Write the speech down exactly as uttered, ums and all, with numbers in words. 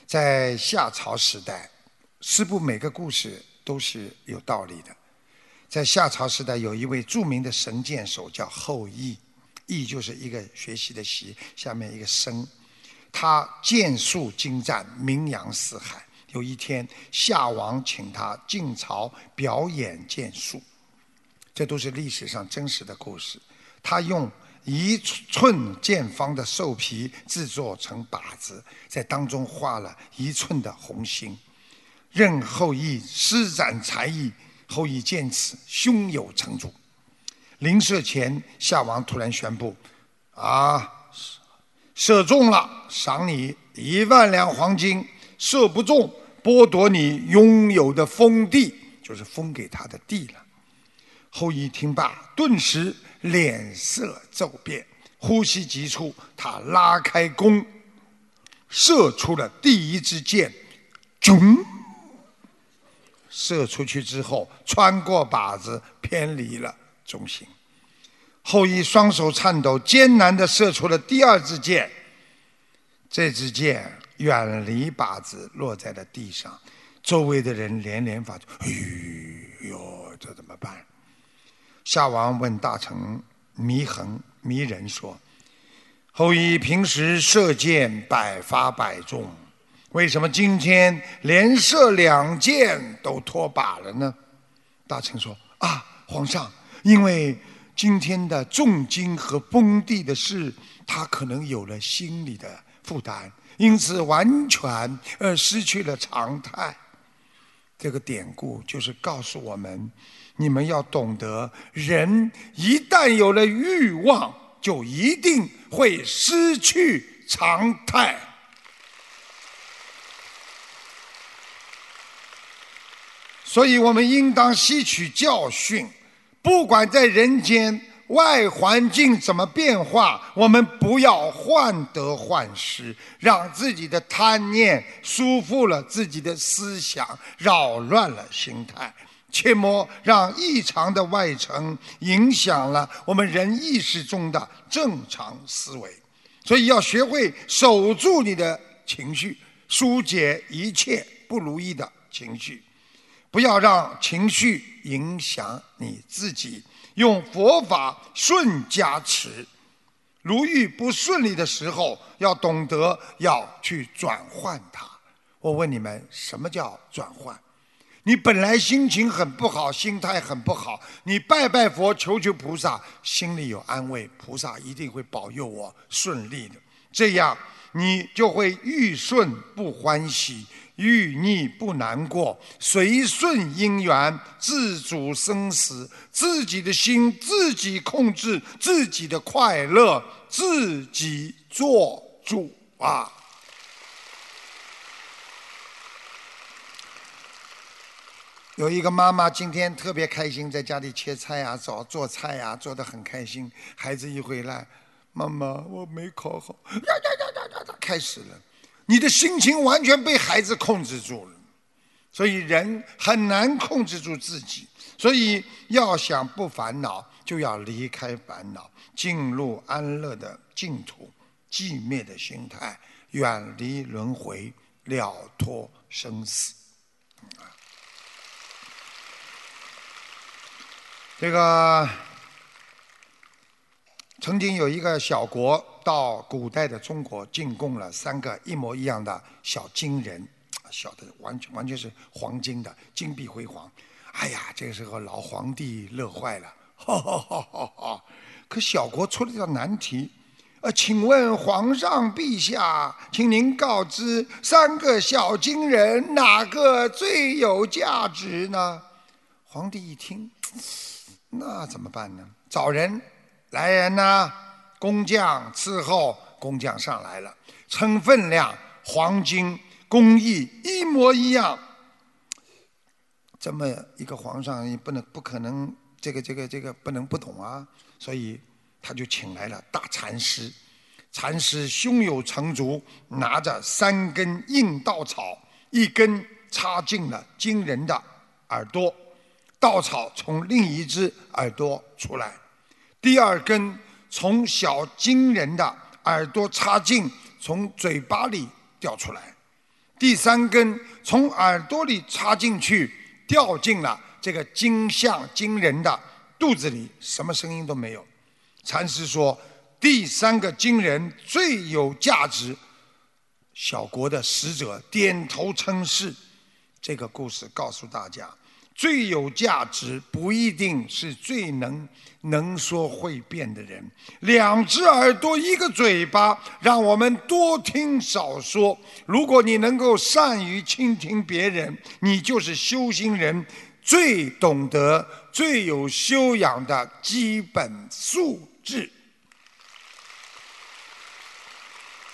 在夏朝时代，师父每个故事都是有道理的。在夏朝时代，有一位著名的神箭手叫后羿，羿就是一个学习的习，下面一个生。他箭术精湛，名扬四海。有一天，夏王请他进朝表演箭术，这都是历史上真实的故事。他用一寸见方的兽皮制作成靶子，在当中画了一寸的红心，任后羿施展才艺。后羿见此，胸有成竹。临射前，夏王突然宣布：“啊，射中了，赏你一万两黄金；射不中，剥夺你拥有的封地，就是封给他的地了。”后羿听罢，顿时脸色骤变，呼吸急促，他拉开弓，射出了第一支箭，囧！射出去之后，穿过靶子，偏离了中心。后羿双手颤抖，艰难地射出了第二支箭。这支箭远离靶子，落在了地上。周围的人连连发出：“哎呦，这怎么办？”夏王问大臣祢衡，祢人说：“后羿平时射箭百发百中，为什么今天连射两箭都脱靶了呢？”大臣说：“啊，皇上，因为今天的重金和封地的事，他可能有了心理的负担，因此完全呃失去了常态。”这个典故就是告诉我们，你们要懂得，人一旦有了欲望，就一定会失去常态。所以我们应当吸取教训，不管在人间外环境怎么变化，我们不要患得患失，让自己的贪念束缚了自己的思想，扰乱了心态，切莫让异常的外层影响了我们人意识中的正常思维。所以要学会守住你的情绪，疏解一切不如意的情绪，不要让情绪影响你自己，用佛法顺加持。如遇不顺利的时候，要懂得要去转换它。我问你们，什么叫转换？你本来心情很不好，心态很不好，你拜拜佛，求求菩萨，心里有安慰，菩萨一定会保佑我顺利的。这样你就会遇顺不欢喜，遇逆不难过，随顺因缘，自主生死，自己的心自己控制，自己的快乐自己做主啊！有一个妈妈今天特别开心，在家里切菜啊，做做菜啊，做得很开心。孩子一回来，妈妈，我没考好，呀呀呀呀呀，开始了。你的心情完全被孩子控制住了，所以人很难控制住自己。所以要想不烦恼，就要离开烦恼，进入安乐的净土，寂灭的心态，远离轮回，了脱生死。这个曾经有一个小国到古代的中国进贡了三个一模一样的小金人，小的完全完全是黄金的，金碧辉煌。哎呀，这个时候老皇帝乐坏了，哈哈哈哈哈！可小国出了一道难题，呃，请问皇上陛下，请您告知三个小金人哪个最有价值呢？皇帝一听，那怎么办呢？找人，来人呐！工匠伺候，工匠上来了，称分量，黄金工艺一模一样。这么一个皇上也不能不可能，这个这个这个不能不懂啊，所以他就请来了大禅师。禅师胸有成竹，拿着三根硬稻草，一根插进了金人的耳朵，稻草从另一只耳朵出来，第二根从小金人的耳朵插进，从嘴巴里掉出来， 第三根从耳朵里插进去，掉进了这个金像金人的肚子里，什么声音都没有。禅师说，第三个金人最有价值。小国的使者点头称是。这个故事告诉大家，最有价值不一定是最能能说会辩的人。两只耳朵一个嘴巴，让我们多听少说。如果你能够善于倾听别人，你就是修行人最懂得、最有修养的基本素质。